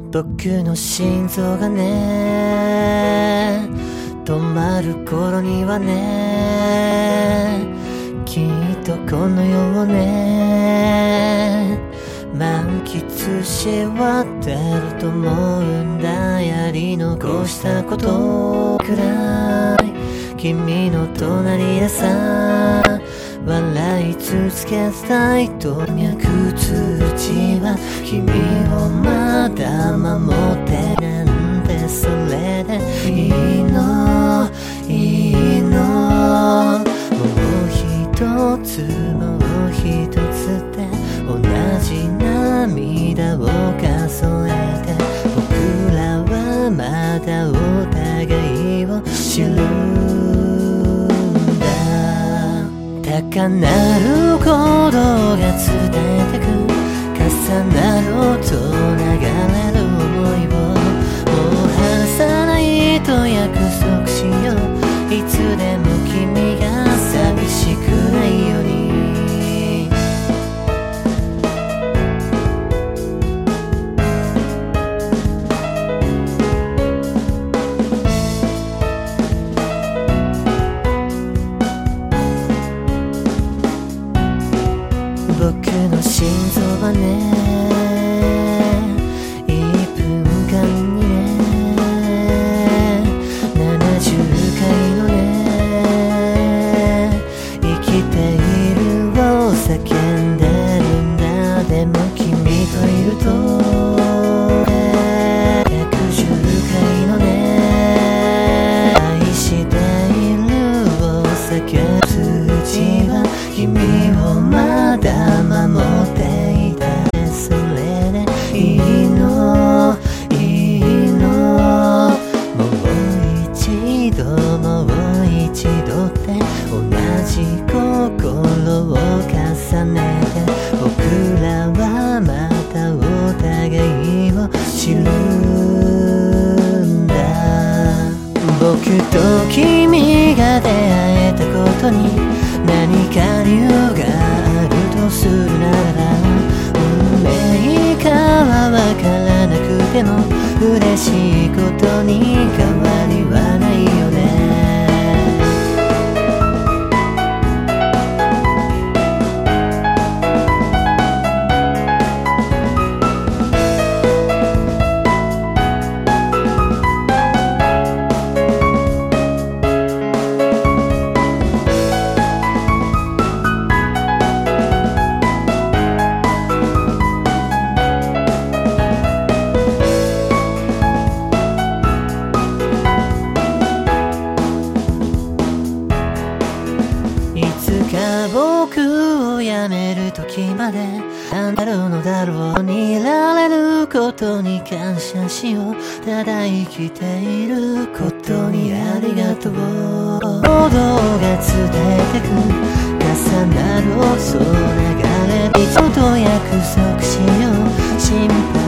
僕の心臓がね止まる頃にはねきっとこの世をね満喫し渡ると思うんだやり残したことくらい君の隣でさ笑い続けたいと脈通は君をまだ守ってなんてそれでいいのいいのもう一つもう一つで同じ涙を数えて僕らはまだお互いを知るんだ高鳴る鼓動が伝えてく重なる音流れる想いをもう離さないと約束しよういつでも君が寂しくないように僕の心臓はね1分間にね70回のね生きているを叫んでるんだでも君といると110回のね愛しているを叫ぶ数字は君をまだ守っていたそれでいいのいいのもう一度もう一度って同じ心を重ねて僕らはまたお互いを知るんだ僕と君が出会えたことに何か理由があるとするなら運命かはわからなくても嬉しいことに変わりはないよね僕をやめる時までなんだろうのだろうにいられることに感謝しようただ生きていることにありがとう行動が伝えてく重なる音流れ一度と約束しよう心配